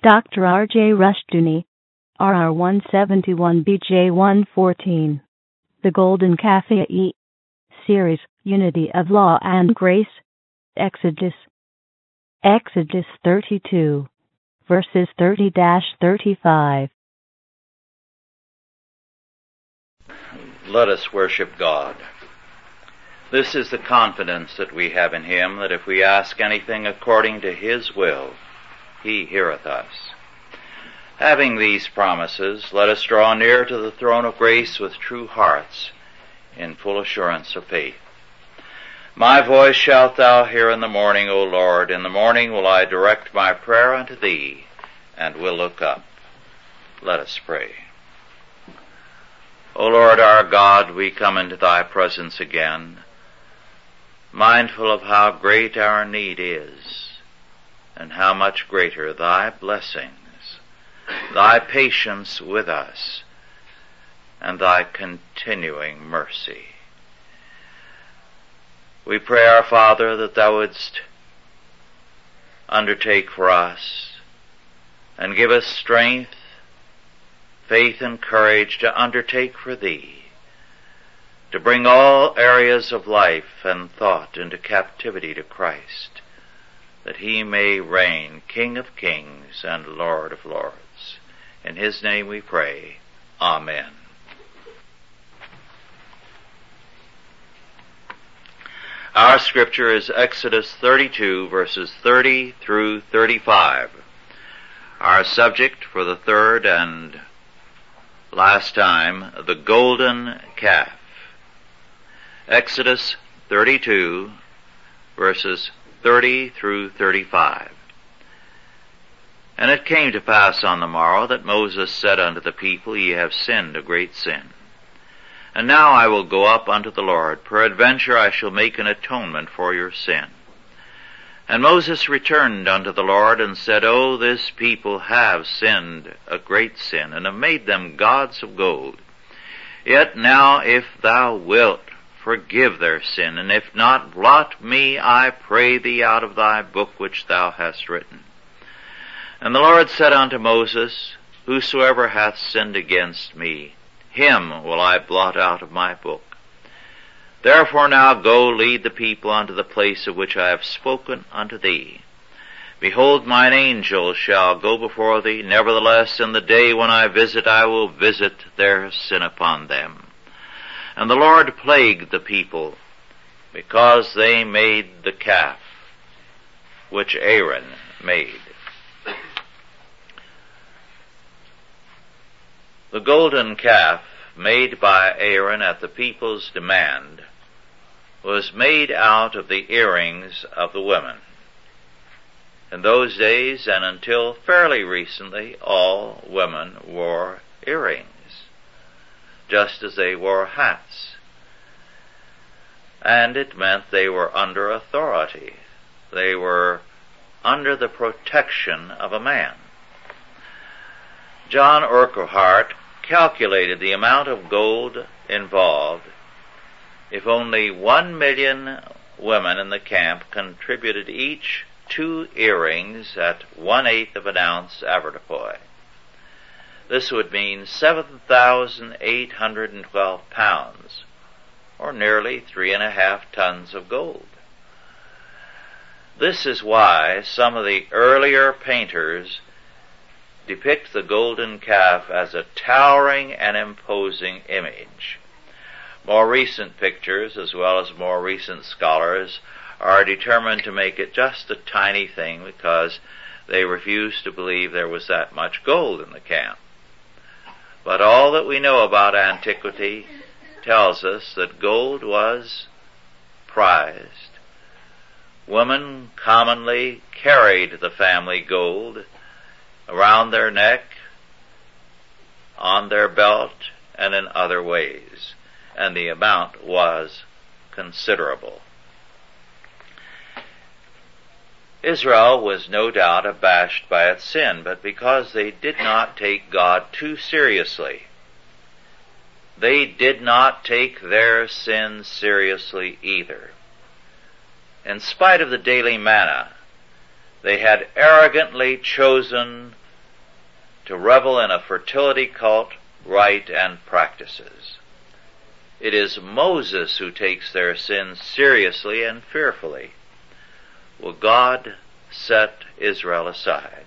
Dr. R.J. Rushdoony, RR 171 BJ 114. The Golden Calf Series, Unity of Law and Grace. Exodus 32, verses 30-35. Let us worship God. This is the confidence that we have in Him, that if we ask anything according to His will, He heareth us. Having these promises, let us draw near to the throne of grace with true hearts, in full assurance of faith. My voice shalt thou hear in the morning, O Lord. In the morning will I direct my prayer unto thee, and will look up. Let us pray. O Lord our God, we come into thy presence again, mindful of how great our need is, and how much greater thy blessings, thy patience with us, and thy continuing mercy. We pray, our Father, that thou wouldst undertake for us and give us strength, faith, and courage to undertake for thee, to bring all areas of life and thought into captivity to Christ, that he may reign King of kings and Lord of lords. In his name we pray. Amen. Our scripture is Exodus 32, verses 30 through 35. Our subject for the third and last time, the golden calf. Exodus 32, verses 30 through 35. And it came to pass on the morrow that Moses said unto the people, Ye have sinned a great sin. And now I will go up unto the Lord. Peradventure I shall make an atonement for your sin. And Moses returned unto the Lord and said, O, this people have sinned a great sin, and have made them gods of gold. Yet now if thou wilt, forgive their sin, and if not, blot me, I pray thee, out of thy book which thou hast written. And the Lord said unto Moses, Whosoever hath sinned against me, him will I blot out of my book. Therefore now go, lead the people unto the place of which I have spoken unto thee. Behold, mine angel shall go before thee. Nevertheless, in the day when I will visit their sin upon them. And the Lord plagued the people, because they made the calf, which Aaron made. The golden calf, made by Aaron at the people's demand, was made out of the earrings of the women. In those days, and until fairly recently, all women wore earrings, just as they wore hats. And it meant they were under authority. They were under the protection of a man. John Urquhart calculated the amount of gold involved if only 1 million women in the camp contributed each 2 earrings at 1/8 of an ounce avoirdupois. This would mean 7,812 pounds, or nearly 3.5 tons of gold. This is why some of the earlier painters depict the golden calf as a towering and imposing image. More recent pictures, as well as more recent scholars, are determined to make it just a tiny thing because they refuse to believe there was that much gold in the camp. But all that we know about antiquity tells us that gold was prized. Women commonly carried the family gold around their neck, on their belt, and in other ways, and the amount was considerable. Israel was no doubt abashed by its sin, but because they did not take God too seriously, they did not take their sin seriously either. In spite of the daily manna, they had arrogantly chosen to revel in a fertility cult rite and practices. It is Moses who takes their sins seriously and fearfully. Will God set Israel aside?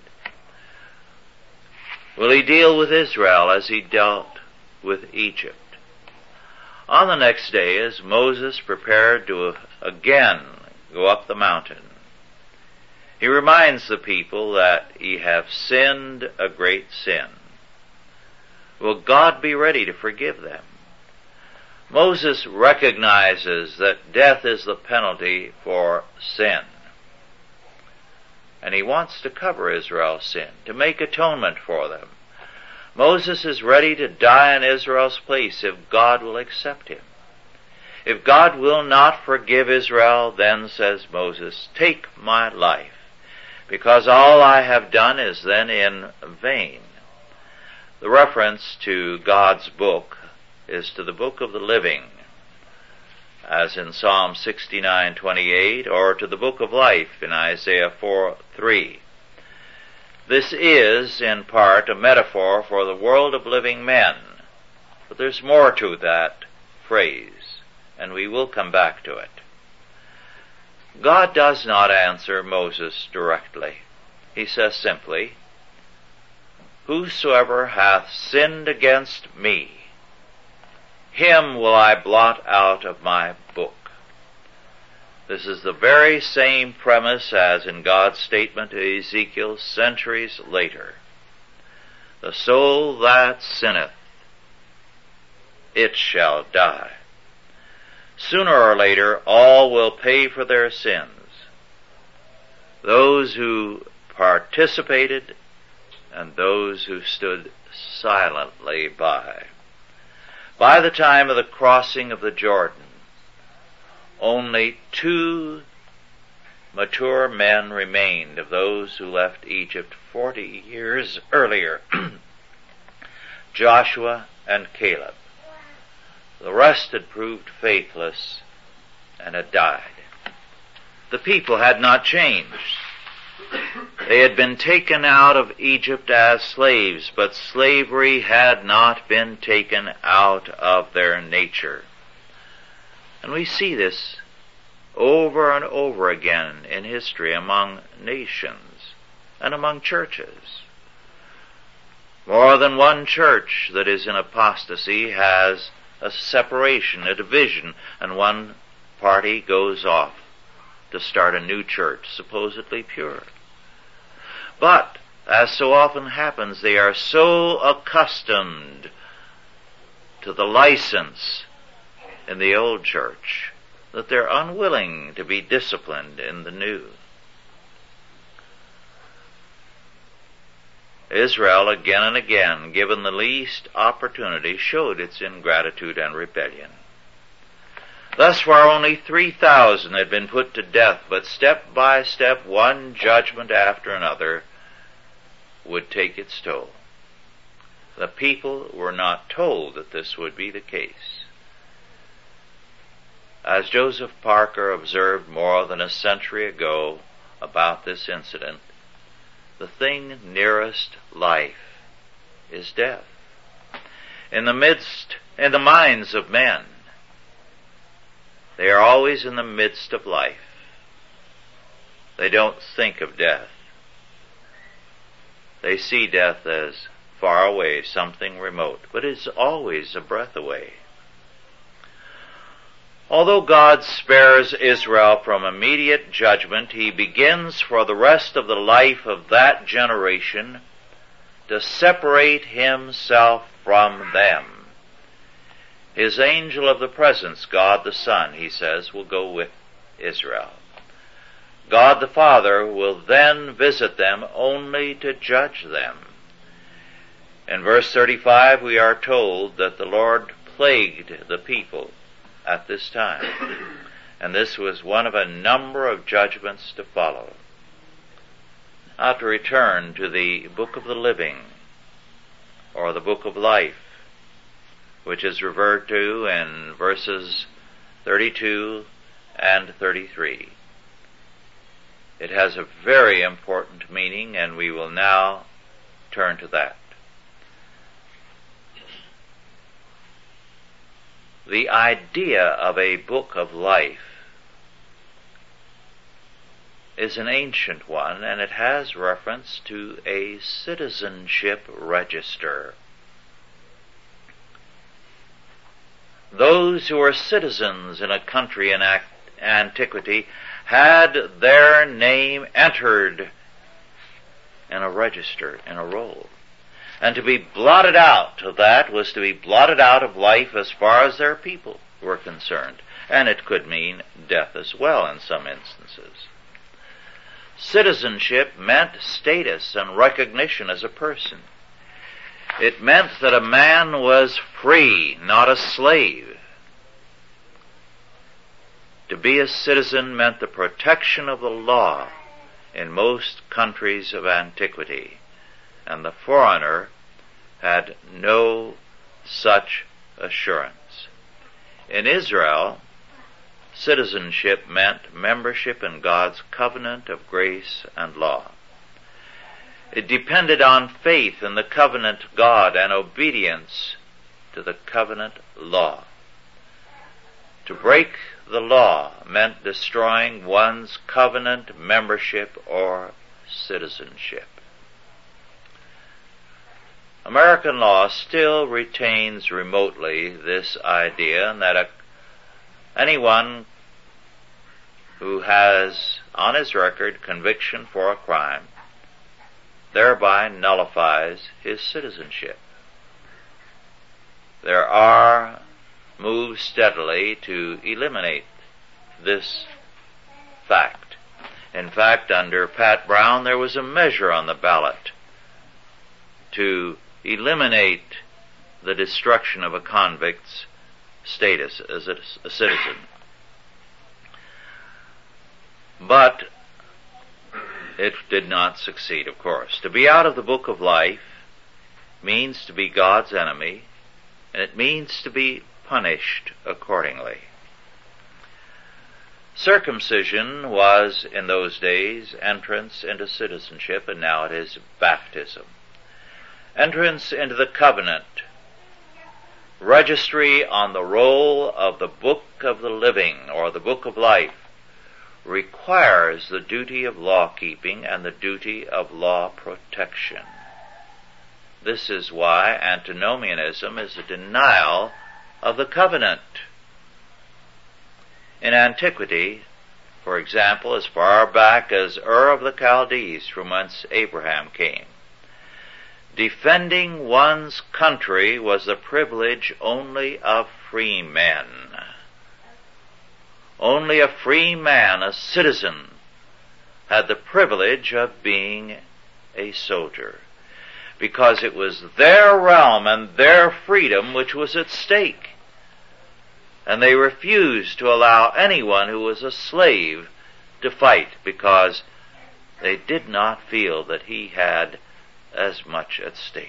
Will he deal with Israel as he dealt with Egypt? On the next day, as Moses prepared to again go up the mountain, he reminds the people that ye have sinned a great sin. Will God be ready to forgive them? Moses recognizes that death is the penalty for sin. And he wants to cover Israel's sin, to make atonement for them. Moses is ready to die in Israel's place if God will accept him. If God will not forgive Israel, then, says Moses, take my life, because all I have done is then in vain. The reference to God's book is to the book of the living, as in Psalm 69:28, or to the book of life in Isaiah 4:3. This is, in part, a metaphor for the world of living men, but there's more to that phrase, and we will come back to it. God does not answer Moses directly. He says simply, whosoever hath sinned against me, him will I blot out of my book. This is the very same premise as in God's statement to Ezekiel centuries later. The soul that sinneth, it shall die. Sooner or later, all will pay for their sins. Those who participated and those who stood silently by. By the time of the crossing of the Jordan, only 2 mature men remained of those who left Egypt 40 years earlier, Joshua and Caleb. The rest had proved faithless and had died. The people had not changed. They had been taken out of Egypt as slaves, but slavery had not been taken out of their nature. And we see this over and over again in history among nations and among churches. More than one church that is in apostasy has a separation, a division, and one party goes off to start a new church, supposedly pure. But, as so often happens, they are so accustomed to the license in the old church that they're unwilling to be disciplined in the new. Israel, again and again, given the least opportunity, showed its ingratitude and rebellion. Thus far only 3,000 had been put to death, but step by step, one judgment after another would take its toll. The people were not told that this would be the case. As Joseph Parker observed more than a century ago about this incident, the thing nearest life is death. In the minds of men, they are always in the midst of life. They don't think of death. They see death as far away, something remote, but it's always a breath away. Although God spares Israel from immediate judgment, he begins for the rest of the life of that generation to separate himself from them. His angel of the presence, God the Son, he says, will go with Israel. God the Father will then visit them only to judge them. In verse 35 we are told that the Lord plagued the people at this time, and this was one of a number of judgments to follow. Now to return to the book of the living, or the book of life, which is referred to in verses 32 and 33. It has a very important meaning, and we will now turn to that. The idea of a book of life is an ancient one, and it has reference to a citizenship register. Those who were citizens in a country in antiquity had their name entered in a register, in a roll. And to be blotted out of that was to be blotted out of life as far as their people were concerned. And it could mean death as well in some instances. Citizenship meant status and recognition as a person. It meant that a man was free, not a slave. To be a citizen meant the protection of the law in most countries of antiquity, and the foreigner had no such assurance. In Israel, citizenship meant membership in God's covenant of grace and law. It depended on faith in the covenant God and obedience to the covenant law. To break the law meant destroying one's covenant membership or citizenship. American law still retains remotely this idea that anyone who has on his record conviction for a crime thereby nullifies his citizenship. There are moves steadily to eliminate this fact. In fact, under Pat Brown, there was a measure on the ballot to eliminate the destruction of a convict's status as a citizen. But it did not succeed, of course. To be out of the book of life means to be God's enemy, and it means to be punished accordingly. Circumcision was, in those days, entrance into citizenship, and now it is baptism. Entrance into the covenant, registry on the roll of the book of the living, or the book of life, requires the duty of law-keeping and the duty of law protection. This is why antinomianism is a denial of the covenant. In antiquity, for example, as far back as Ur of the Chaldees, from whence Abraham came, defending one's country was the privilege only of free men. Only a free man, a citizen, had the privilege of being a soldier, because it was their realm and their freedom which was at stake. And they refused to allow anyone who was a slave to fight, because they did not feel that he had as much at stake.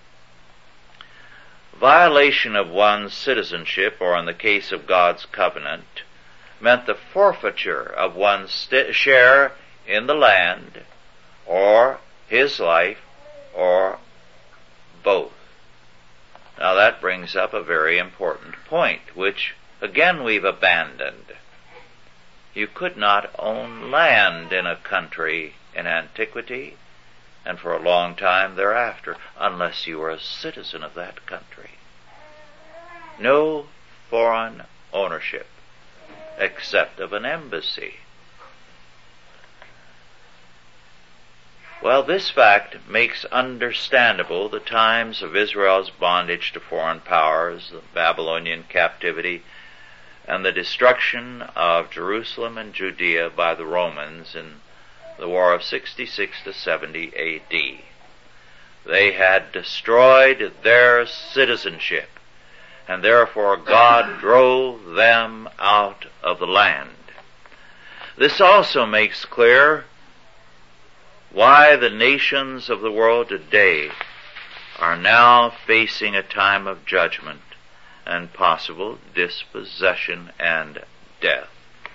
Violation of one's citizenship, or in the case of God's covenant, meant the forfeiture of one's share in the land, or his life, or both. Now that brings up a very important point, which again we've abandoned. You could not own land in a country in antiquity and for a long time thereafter unless you were a citizen of that country. No foreign ownership except of an embassy. Well, this fact makes understandable the times of Israel's bondage to foreign powers, the Babylonian captivity, and the destruction of Jerusalem and Judea by the Romans in the War of 66 to 70 A.D. They had destroyed their citizenship, and therefore God drove them out of the land. This also makes clear why the nations of the world today are now facing a time of judgment and possible dispossession and death.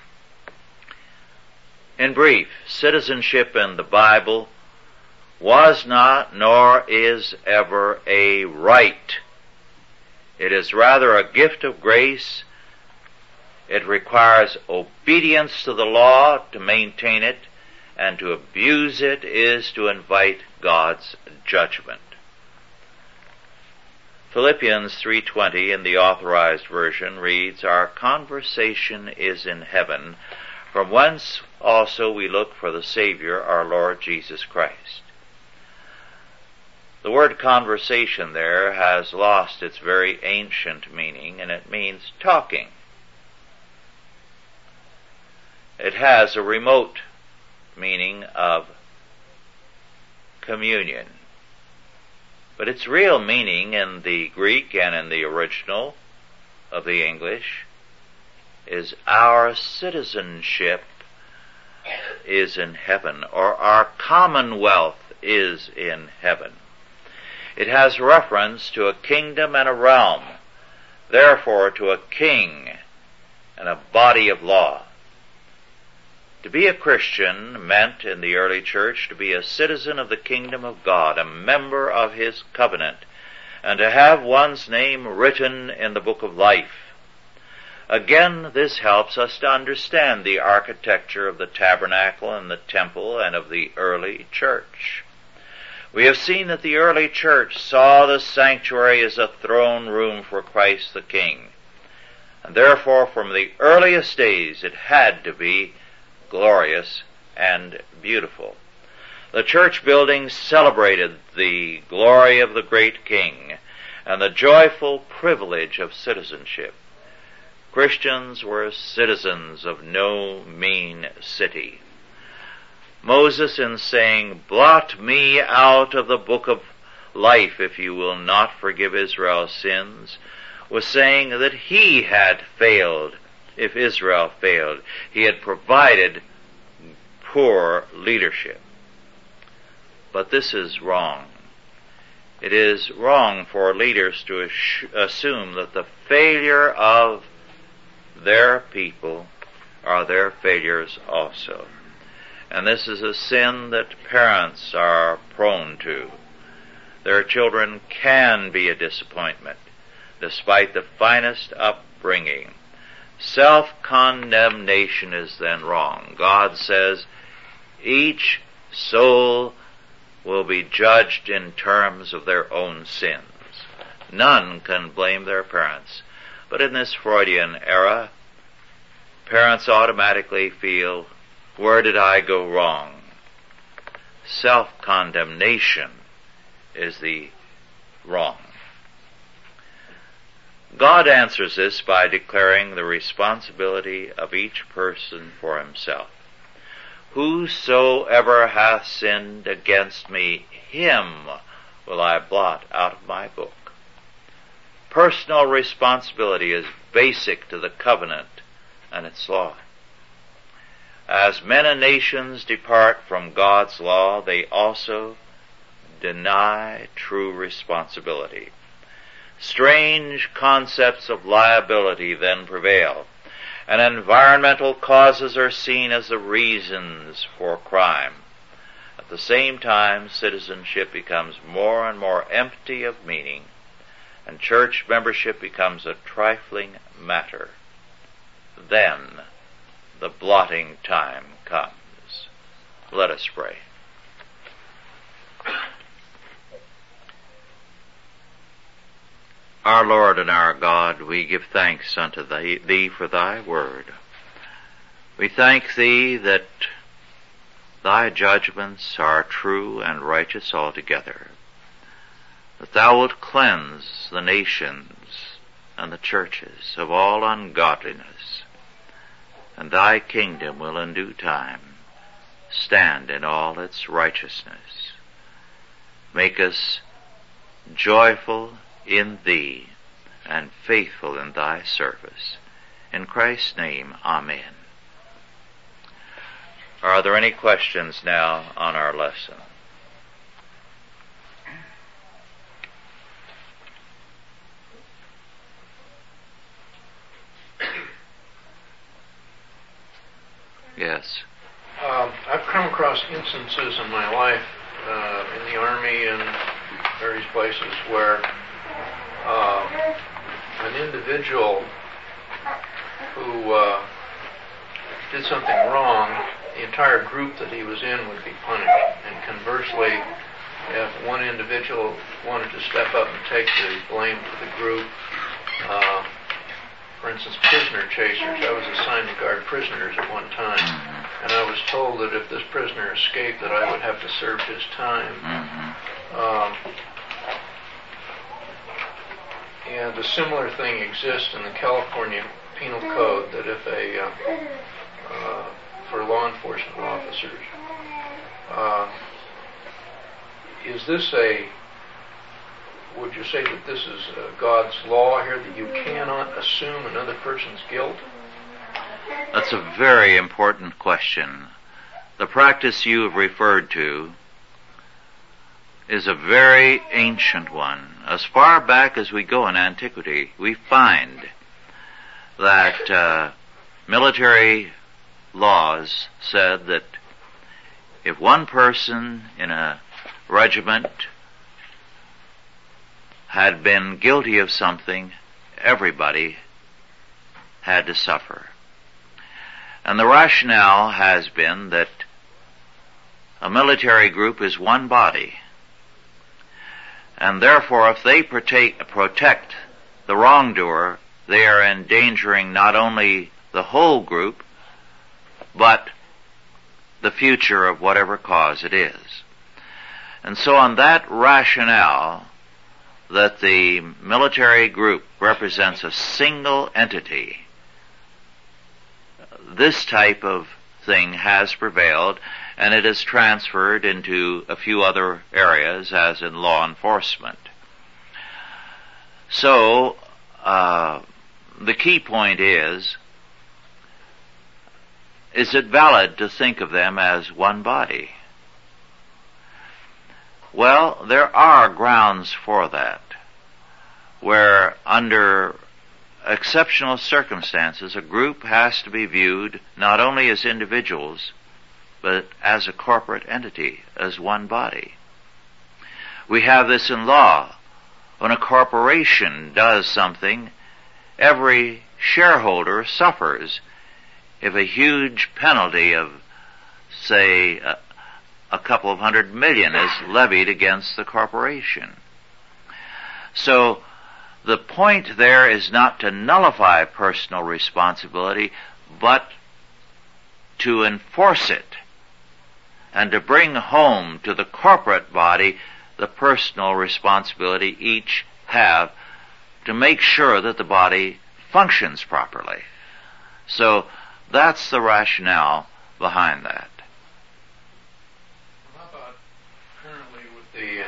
In brief, citizenship in the Bible was not nor is ever a right. It is rather a gift of grace. It requires obedience to the law to maintain it, and to abuse it is to invite God's judgment. Philippians 3:20 in the Authorized Version reads, "Our conversation is in heaven, from whence also we look for the Savior, our Lord Jesus Christ." The word conversation there has lost its very ancient meaning, and it means talking. It has a remote meaning of communion. But its real meaning in the Greek and in the original of the English is our citizenship is in heaven, or our commonwealth is in heaven. It has reference to a kingdom and a realm, therefore to a king and a body of law. To be a Christian meant in the early church to be a citizen of the kingdom of God, a member of His covenant, and to have one's name written in the book of life. Again, this helps us to understand the architecture of the tabernacle and the temple and of the early church. We have seen that the early church saw the sanctuary as a throne room for Christ the King, and therefore from the earliest days it had to be glorious and beautiful. The church buildings celebrated the glory of the great King and the joyful privilege of citizenship. Christians were citizens of no mean city. Moses, in saying, "Blot me out of the book of life if you will not forgive Israel's sins," was saying that he had failed. If Israel failed, he had provided poor leadership. But this is wrong. It is wrong for leaders to assume that the failure of their people are their failures also. And this is a sin that parents are prone to. Their children can be a disappointment, despite the finest upbringing. Self-condemnation is then wrong. God says each soul will be judged in terms of their own sins. None can blame their parents. But in this Freudian era, parents automatically feel, where did I go wrong? Self-condemnation is the wrong. God answers this by declaring the responsibility of each person for himself. "Whosoever hath sinned against me, him will I blot out of my book." Personal responsibility is basic to the covenant and its law. As men and nations depart from God's law, they also deny true responsibility. Strange concepts of liability then prevail, and environmental causes are seen as the reasons for crime. At the same time, citizenship becomes more and more empty of meaning, and church membership becomes a trifling matter. Then the blotting time comes. Let us pray. Our Lord and our God, we give thanks unto Thee for Thy word. We thank Thee that Thy judgments are true and righteous altogether, that Thou wilt cleanse the nations and the churches of all ungodliness, and Thy kingdom will in due time stand in all its righteousness. Make us joyful in Thee and faithful in Thy service. In Christ's name, amen. Are there any questions now on our lesson? Yes. I've come across instances in my life, in the Army and various places, where an individual who did something wrong, the entire group that he was in would be punished. And conversely, if one individual wanted to step up and take the blame for the group, for instance, prisoner chasers, I was assigned to guard prisoners at one time, and I was told that if this prisoner escaped that I would have to serve his time. And a similar thing exists in the California Penal Code, that if for law enforcement officers, is this would you say that this is God's law here, that you cannot assume another person's guilt? That's a very important question. The practice you have referred to is a very ancient one. As far back as we go in antiquity, we find that military laws said that if one person in a regiment had been guilty of something, everybody had to suffer. And the rationale has been that a military group is one body, and therefore if they protect the wrongdoer, they are endangering not only the whole group, but the future of whatever cause it is. And so on that rationale, that the military group represents a single entity, this type of thing has prevailed, and it is transferred into a few other areas, as in law enforcement. So, the key point is it valid to think of them as one body? Well, there are grounds for that, where under exceptional circumstances a group has to be viewed not only as individuals, but as a corporate entity, as one body. We have this in law. When a corporation does something, every shareholder suffers if a huge penalty of, say, a couple of $100 million is levied against the corporation. So the point there is not to nullify personal responsibility, but to enforce it and to bring home to the corporate body the personal responsibility each have to make sure that the body functions properly. So that's the rationale behind that. How about currently with the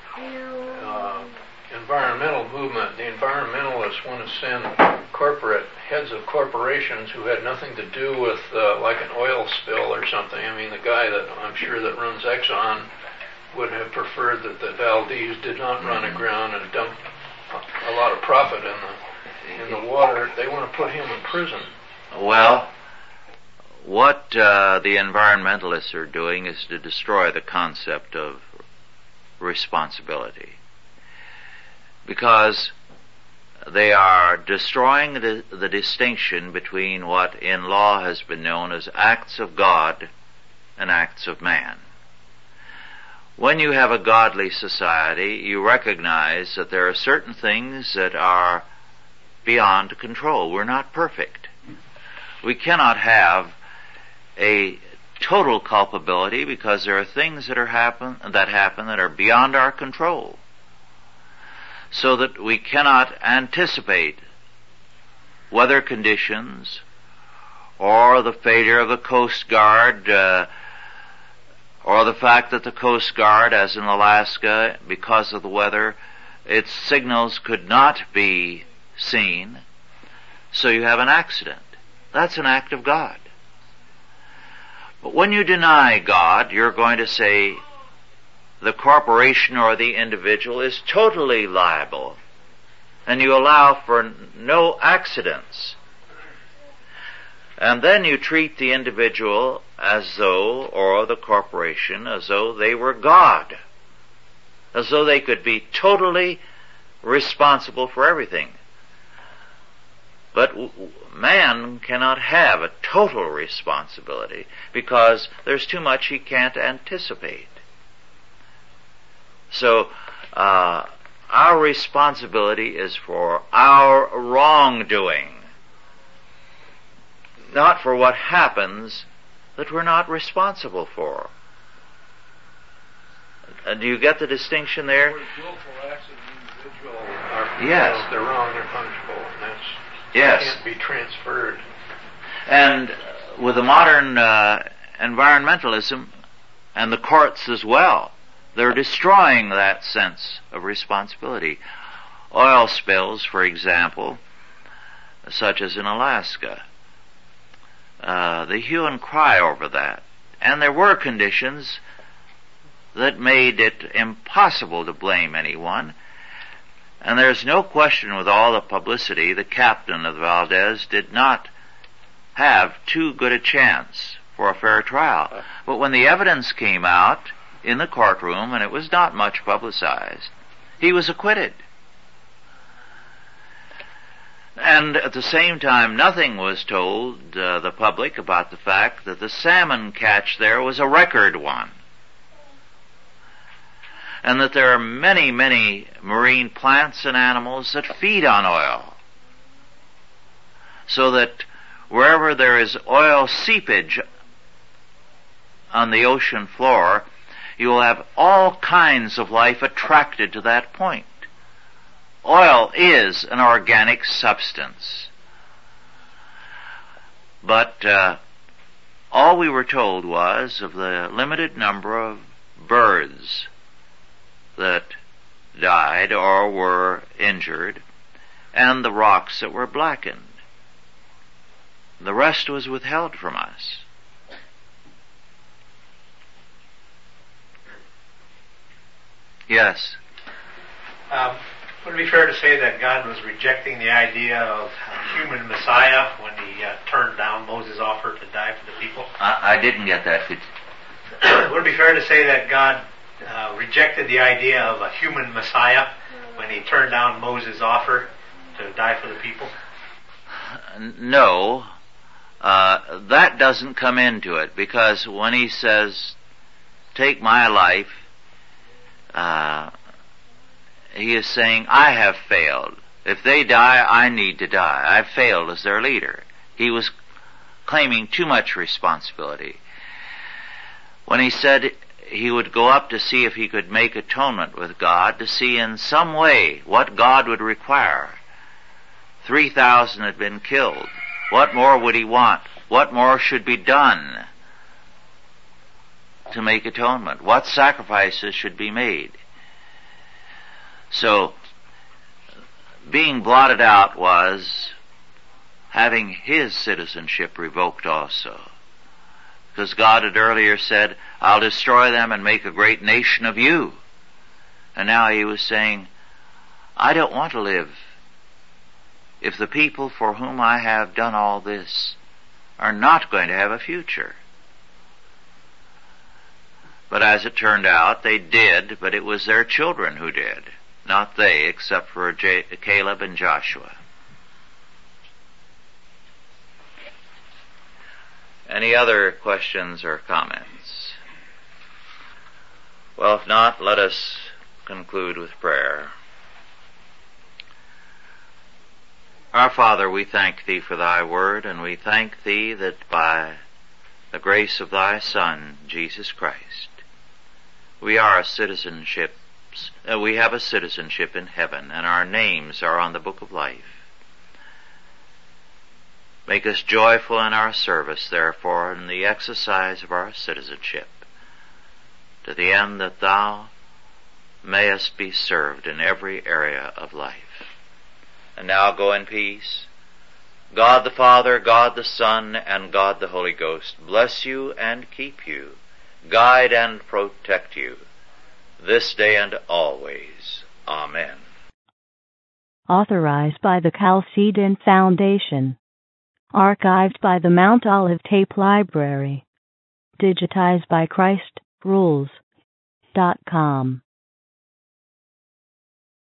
environmental movement? The environmentalists want to send heads of corporations who had nothing to do with like an oil spill or something. I mean, the guy that I'm sure that runs Exxon would have preferred that the Valdez did not run aground and dump a lot of profit in the water. They want to put him in prison. Well, what the environmentalists are doing is to destroy the concept of responsibility, because they are destroying the distinction between what in law has been known as acts of God and acts of man. When you have a godly society, you recognize that there are certain things that are beyond control. We're not perfect. We cannot have a total culpability, because there are things that happen that are beyond our control, so that we cannot anticipate weather conditions or the failure of the Coast Guard, or the fact that the Coast Guard, as in Alaska, because of the weather, its signals could not be seen, so you have an accident. That's an act of God. But when you deny God, you're going to say the corporation or the individual is totally liable, and you allow for no accidents. And then you treat the individual as though, or the corporation, as though they were God, as though they could be totally responsible for everything. But man cannot have a total responsibility because there's too much he can't anticipate. So, our responsibility is for our wrongdoing, not for what happens that we're not responsible for. Do you get the distinction there? Willful acts of the individual are, yes. If they're wrong, they're punishable, and yes. Can't be transferred. And with the modern environmentalism and the courts as well, they're destroying that sense of responsibility. Oil spills, for example, such as in Alaska, the hue and cry over that. And there were conditions that made it impossible to blame anyone. And there's no question, with all the publicity, the captain of the Valdez did not have too good a chance for a fair trial. But when the evidence came out in the courtroom, and it was not much publicized, he was acquitted. And at the same time, nothing was told the public about the fact that the salmon catch there was a record one, and that there are many, many marine plants and animals that feed on oil, so that wherever there is oil seepage on the ocean floor, you will have all kinds of life attracted to that point. Oil is an organic substance. But all we were told was of the limited number of birds that died or were injured, and the rocks that were blackened. The rest was withheld from us. Yes. Would it be fair to say that God was rejecting the idea of a human Messiah when he turned down Moses' offer to die for the people? I didn't get that. Would it be fair to say that God rejected the idea of a human Messiah when he turned down Moses' offer to die for the people? No. That doesn't come into it, because when he says, take my life, he is saying, I have failed. If they die, I need to die. I've failed as their leader. He was claiming too much responsibility. When he said he would go up to see if he could make atonement with God, to see in some way what God would require. 3,000 had been killed. What more would he want? What more should be done to make atonement? What sacrifices should be made? So, being blotted out was having his citizenship revoked also. Because God had earlier said, I'll destroy them and make a great nation of you. And now he was saying, I don't want to live if the people for whom I have done all this are not going to have a future. But as it turned out, they did, but it was their children who did. Not they, except for Caleb and Joshua. Any other questions or comments? Well, if not, let us conclude with prayer. Our Father, we thank Thee for Thy word, and we thank Thee that by the grace of Thy Son, Jesus Christ, we have a citizenship in heaven, and our names are on the book of life. Make us joyful in our service, therefore, in the exercise of our citizenship, to the end that Thou mayest be served in every area of life. And now go in peace. God the Father, God the Son, and God the Holy Ghost bless you and keep you, guide and protect you, this day and always. Amen. Authorized by the Chalcedon Foundation. Archived by the Mount Olive Tape Library. Digitized by ChristRules.com.